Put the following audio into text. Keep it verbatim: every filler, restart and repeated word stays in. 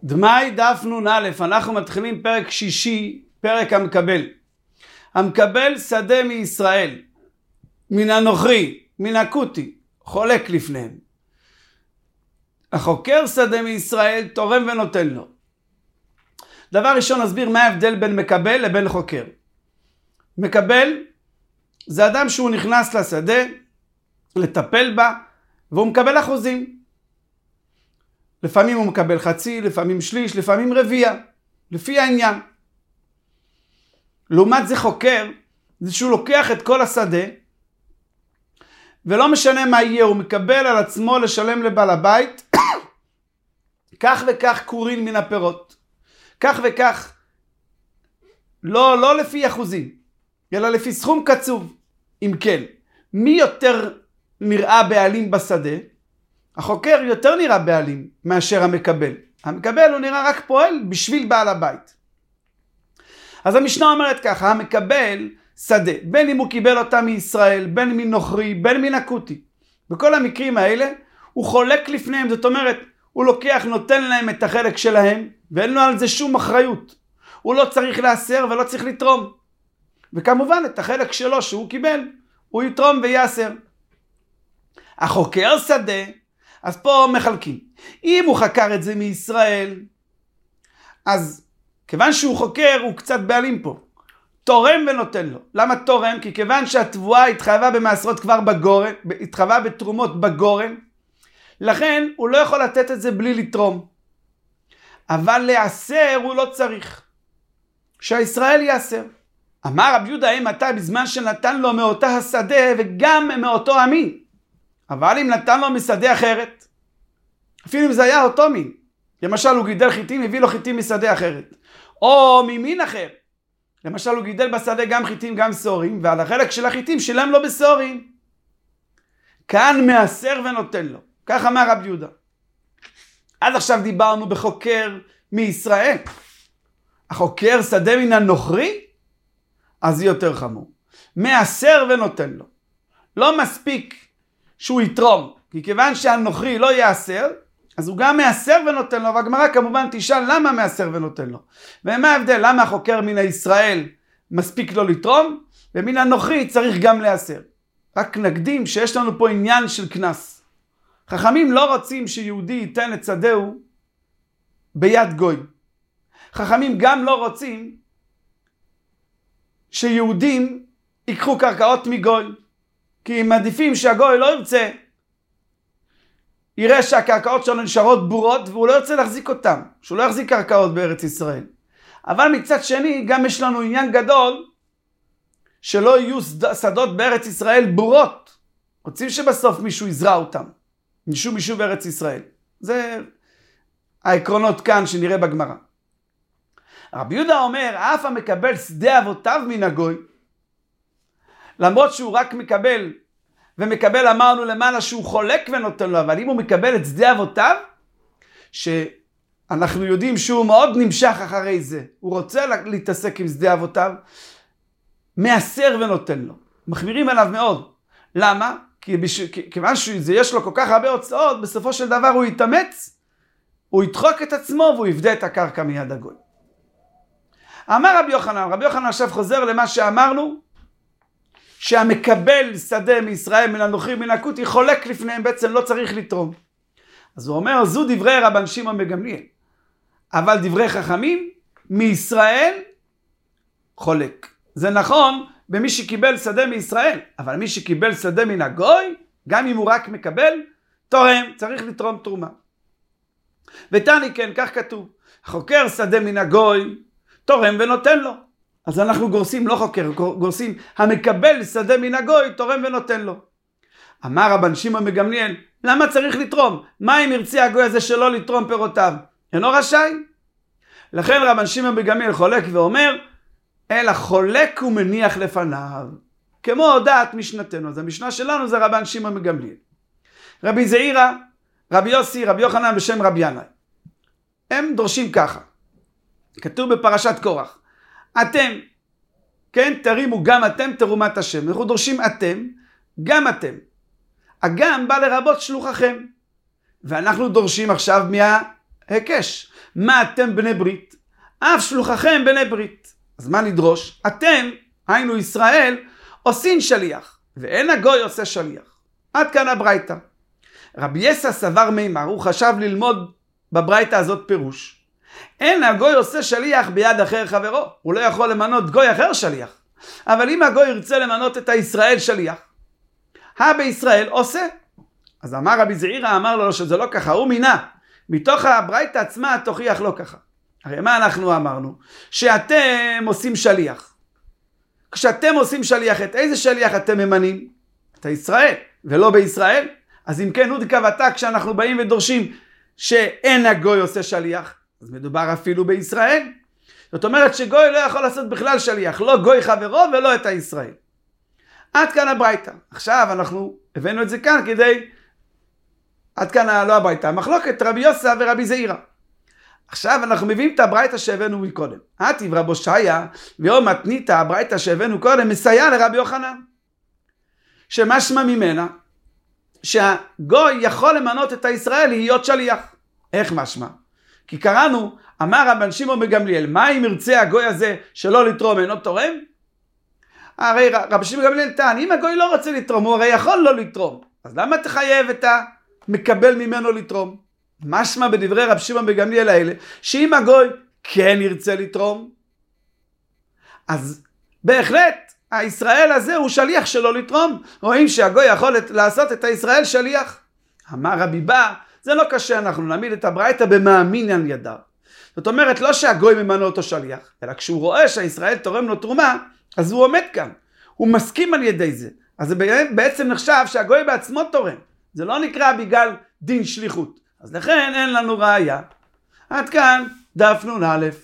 דמאי דף נ"א, אנחנו מתחילים פרק שישי, פרק המקבל. המקבל שדה מישראל, מן הנוכרי, מן הכותי, חולק לפניהם. החוקר שדה מישראל תורם ונותן לו. דבר ראשון נסביר מה ההבדל בין מקבל לבין חוקר. מקבל זה אדם שהוא נכנס לשדה, לטפל בה, והוא מקבל אחוזים. לפעמים הוא מקבל חצי, לפעמים שליש, לפעמים רביע, לפי העניין. לעומת זה חוקר, זה שהוא לוקח את כל השדה, ולא משנה מה יהיה, הוא מקבל על עצמו לשלם לבעל הבית, כך וכך קורין מן הפירות. כך וכך, לא, לא לפי אחוזים, אלא לפי סכום קצוב. אם כן, מי יותר נראה בעלים בשדה? החוקר יותר נראה בעלים מאשר המקבל. המקבל הוא נראה רק פועל בשביל בעל הבית. אז המשנה אומרת ככה, המקבל שדה, בין אם הוא קיבל אותה מישראל, בין מן נוכרי, בין מן הכותי. בכל המקרים האלה הוא חולק לפניהם, זאת אומרת, הוא לוקח, נותן להם את החלק שלהם, ואין לו על זה שום אחריות. הוא לא צריך לאסר ולא צריך לתרום. וכמובן את החלק שלו שהוא קיבל, הוא יתרום ויאסר. החוקר שדה, אז פה מחלקים. אם הוא חקר את זה מישראל, אז כיוון שהוא חוקר, הוא קצת בעלים פה. תורם ונותן לו. למה תורם? כי כיוון שהתבואה התחייבה במעשרות כבר בגורן, התחייבה בתרומות בגורן, לכן הוא לא יכול לתת את זה בלי לתרום. אבל לאסר הוא לא צריך. שהישראל יאסר. אמר רבי יהודה, אם אתה בזמן שנתן לו מאותה השדה וגם מאותו המין. אבל אם נתן לו משדה אחרת, אפילו אם זה היה אותו מין, למשל הוא גידל חיטים, הביא לו חיטים משדה אחרת, או ממין אחר, למשל הוא גידל בשדה גם חיטים גם סורים, ועל החלק של החיטים שילם לו בסורים, כאן מאסר ונותן לו. כך אמר רבי יהודה. עד עכשיו דיברנו בחוקר מישראל. החוקר שדה מן הנוכרי, אז זה יותר חמור. מאסר ונותן לו. לא מספיק שהוא יתרום, כי כיוון שהנוכרי לא יאסר, אז הוא גם מאסר ונותן לו, והגמרא כמובן תשאל למה מאסר ונותן לו. ומה ההבדל? למה החוקר מן הישראל מספיק לו לתרום, ומן הנוכרי צריך גם לאסר. רק נקדים שיש לנו פה עניין של כנס. חכמים לא רוצים שיהודי ייתן את שדהו ביד גוי. חכמים גם לא רוצים שיהודים ייקחו קרקעות מגוי. כי הם מעדיפים שהגוי לא ירצה, יראה שהקרקעות שלו נשארות בורות, והוא לא ירצה להחזיק אותם, שהוא לא יחזיק קרקעות בארץ ישראל. אבל מצד שני, גם יש לנו עניין גדול, שלא יהיו שדות בארץ ישראל בורות. רוצים שבסוף מישהו יזרע אותם, מישהו מישהו בארץ ישראל. זה העקרונות כאן שנראה בגמרא. רבי יהודה אומר, אף המקבל שדה אבותיו מן הגוי, למרות שהוא רק מקבל, ומקבל אמרנו למעלה שהוא חולק ונותן לו, אבל אם הוא מקבל את שדה אבותיו, שאנחנו יודעים שהוא מאוד נמשך אחרי זה, הוא רוצה להתעסק עם שדה אבותיו, מאסר ונותן לו. מחמירים עליו מאוד. למה? כי כיוון שיש לו כל כך הרבה הוצאות, בסופו של דבר הוא יתאמץ, הוא ידחוק את עצמו והוא יפדה את הקרקע מיד הגוי. אמר רבי יוחנן, רבי יוחנן עכשיו חוזר למה שאמרנו, שהמקבל שדה מישראל מן הנוכרי מן הכותי חולק לפניהם, בעצם לא צריך לתרום. אז הוא אומר, זו דברי רבן שמעון בן גמליאל. אבל דברי חכמים מישראל חולק. זה נכון במי שקיבל שדה מישראל, אבל מי שקיבל שדה מן הגוי, גם אם הוא רק מקבל, תורם, צריך לתרום תרומה. ותני כן, כך כתוב, חוקר שדה מן הגוי, תורם ונותן לו. אז אנחנו גורסים, לא חוקר, גורסים, המקבל שדה מן הגוי, תורם ונותן לו. אמר רבן שמעון בן גמליאל, למה צריך לתרום? מה אם ירצה הגוי הזה שלא לתרום פירותיו? אינו רשאי? לכן רבן שמעון בן גמליאל חולק ואומר, אלא חולק ומניח לפניו. כמו הודעת משנתנו, אז המשנה שלנו זה רבן שמעון בן גמליאל. רבי זעירא, רבי יוסי, רבי יוחנן בשם רבי ינאי. הם דורשים ככה. כתוב בפרשת קורח. אתם, כן, תרימו גם אתם תרומת השם. אנחנו דורשים אתם, גם אתם. הגם בא לרבות שלוחכם. ואנחנו דורשים עכשיו מההיקש. מה אתם בני ברית? אף שלוחכם בני ברית. אז מה נדרוש? אתם, היינו ישראל, עושים שליח, ואין הגוי עושה שליח. עד כאן הברייתא. רבי יסא סבר מימר, הוא חשב ללמוד בברייתא הזאת פירוש. אין הגוי עושה שליח ביד אחר חברו. הוא לא יכול למנות גוי אחר שליח. אבל אם הגוי ירצה למנות את הישראל שליח, הא בישראל עושה. אז אמר רבי זעירא, אמר לו שזה לא ככה, הוא מינה. מתוך הברייתא עצמה תוכיח לא ככה. הרי מה אנחנו אמרנו? שאתם עושים שליח. כשאתם עושים שליח, את איזה שליח אתם ממנים? את הישראל, ולא בישראל. אז אם כן, עוד כבתה, כשאנחנו באים ודורשים שאין הגוי עושה שליח, אז מדובר אפילו בישראל. זאת אומרת שגוי לא יכול לעשות בכלל שליח, לא גוי חברו ולא את הישראל. עד כאן הברייתא. עכשיו אנחנו הבאנו את זה כאן כדי, עד כאן לא הברייתא, המחלוקת רבי יוסף ורבי זעירא. עכשיו אנחנו מביאים את הברייתא שהבאנו מקודם. עתיב רבו שיה ויום מתנית הברייתא שהבאנו קודם מסייע לרבי יוחנן. שמשמע ממנה שהגוי יכול למנות את הישראל להיות שליח. איך משמע? כי קראנו, אמר רבן שמעון בן גמליאל, מה אם ירצה הגוי הזה שלא לתרום אינו תורם? הרי רבי שמעון בן גמליאל טען, אם הגוי לא רוצה לתרום, הוא הרי יכול לא לתרום. אז למה תחייב את המקבל ממנו לתרום? משמע בדברי רבי שמעון בן גמליאל האלה, שאם הגוי כן ירצה לתרום, אז בהחלט הישראל הזה הוא שליח שלא לתרום. רואים שהגוי יכול לעשות את הישראל שליח. אמר רבי בא, זה לא קשה, אנחנו נעמיד את הברייתא במאמינן ידר. זאת אומרת, לא שהגוי ממנו אותו שליח, אלא כשהוא רואה שהישראל תורם לו תרומה, אז הוא עומד כאן. הוא מסכים על ידי זה. אז זה בעצם נחשב שהגוי בעצמו תורם. זה לא נקרא בגלל דין שליחות. אז לכן אין לנו ראיה. עד כאן דף נ"א.